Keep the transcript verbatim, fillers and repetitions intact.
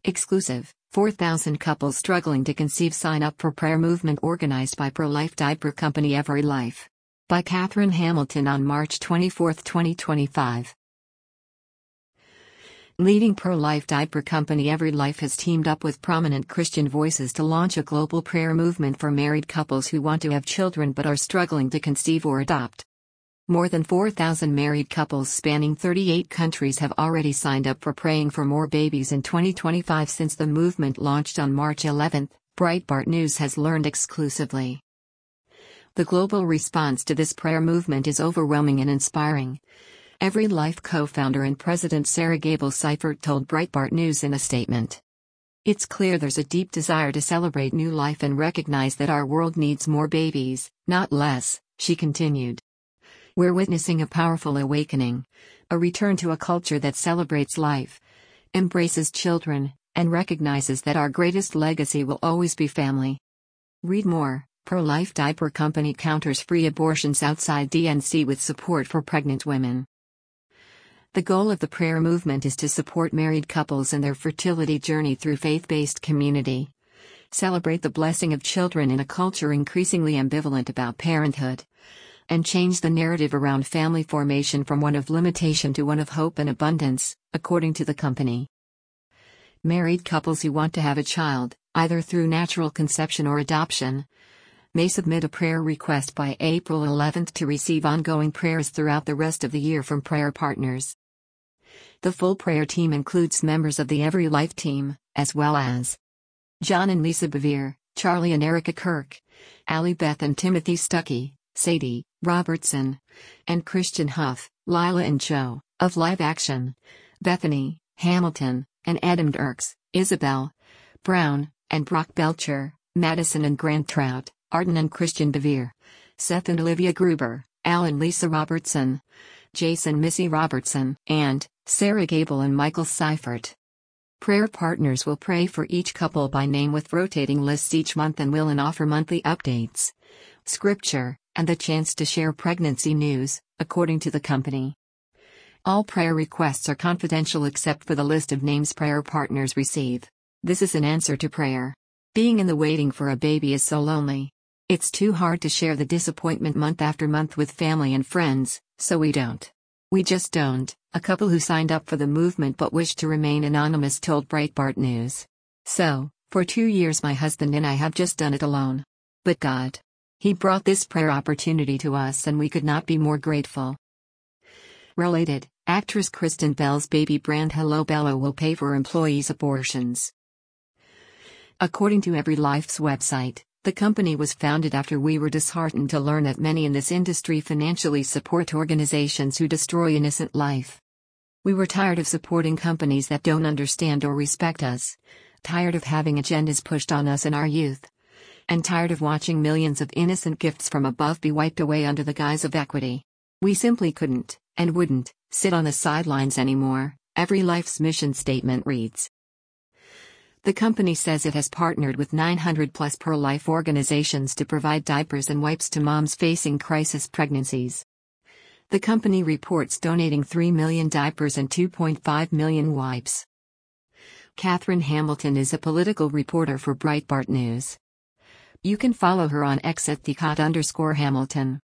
Exclusive, four thousand couples struggling to conceive sign up for prayer movement organized by pro-life diaper company Every Life. By Catherine Hamilton on March twenty-fourth, twenty twenty-five. Leading pro-life diaper company Every Life has teamed up with prominent Christian voices to launch a global prayer movement for married couples who want to have children but are struggling to conceive or adopt. More than four thousand married couples spanning thirty-eight countries have already signed up for praying for more babies in twenty twenty-five since the movement launched on March eleventh, Breitbart News has learned exclusively. The global response to this prayer movement is overwhelming and inspiring. Every Life co-founder and president Sarah Gable Seifert told Breitbart News in a statement. It's clear there's a deep desire to celebrate new life and recognize that our world needs more babies, not less, she continued. We're witnessing a powerful awakening, a return to a culture that celebrates life, embraces children, and recognizes that our greatest legacy will always be family. Read more. Pro-life diaper company counters free abortions outside D N C with support for pregnant women. The goal of the prayer movement is to support married couples in their fertility journey through faith-based community. Celebrate the blessing of children in a culture increasingly ambivalent about parenthood. And change the narrative around family formation from one of limitation to one of hope and abundance, according to the company. Married couples who want to have a child, either through natural conception or adoption, may submit a prayer request by April eleventh to receive ongoing prayers throughout the rest of the year from prayer partners. The full prayer team includes members of the Every Life team, as well as John and Lisa Bevere, Charlie and Erica Kirk, Allie Beth and Timothy Stuckey, Sadie Robertson, and Christian Huff, Lila and Joe, of Live Action, Bethany Hamilton, and Adam Dirks, Isabel Brown, and Brock Belcher, Madison and Grant Trout, Arden and Christian Bevere, Seth and Olivia Gruber, Al and Lisa Robertson, Jason Missy Robertson, and Sarah Gable and Michael Seifert. Prayer partners will pray for each couple by name with rotating lists each month and will and offer monthly updates, scripture, and the chance to share pregnancy news, according to the company. All prayer requests are confidential except for the list of names prayer partners receive. This is an answer to prayer. Being in the waiting for a baby is so lonely. It's too hard to share the disappointment month after month with family and friends, so we don't. We just don't, a couple who signed up for the movement but wished to remain anonymous told Breitbart News. So, for two years my husband and I have just done it alone. But God, He brought this prayer opportunity to us and we could not be more grateful. Related, actress Kristen Bell's baby brand Hello Bello will pay for employees' abortions. According to Every Life's website, the company was founded after we were disheartened to learn that many in this industry financially support organizations who destroy innocent life. We were tired of supporting companies that don't understand or respect us, tired of having agendas pushed on us in our youth, and tired of watching millions of innocent gifts from above be wiped away under the guise of equity. We simply couldn't, and wouldn't, sit on the sidelines anymore, Every Life's mission statement reads. The company says it has partnered with nine hundred plus pro-life organizations to provide diapers and wipes to moms facing crisis pregnancies. The company reports donating three million diapers and two point five million wipes. Catherine Hamilton is a political reporter for Breitbart News. You can follow her on X at thecot underscore Hamilton.